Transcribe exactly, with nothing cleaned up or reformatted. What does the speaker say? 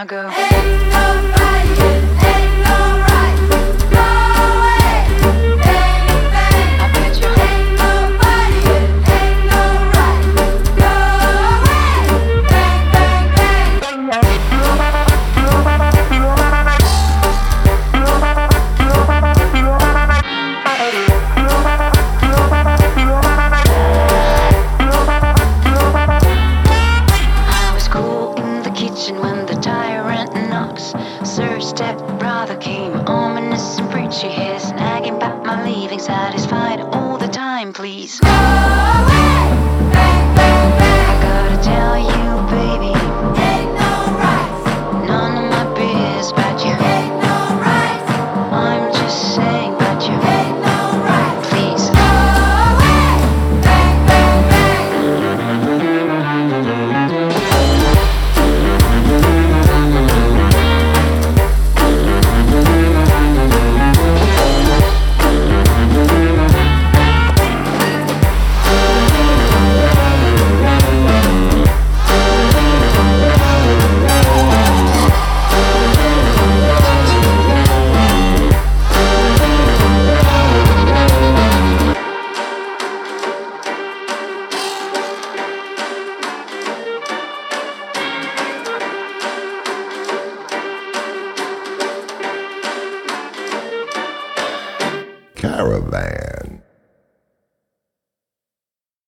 I go. Ain't no right, ain't no right. Go away, bang, bang. I bet you. Ain't no right, ain't no right. Go away, bang, bang, bang. I was cool in the kitchen when the tyrant knocks. Sir stepbrother came, ominous and preachy, his nagging about my leaving, satisfied all the time, please. Go away, bang, bang, bang. I gotta tell you, baby, ain't no rights. None of my biz about you. Ain't no rights. I'm just saying about you. Ain't no rights. Please. Go away, bang, bang, bang. Caravan.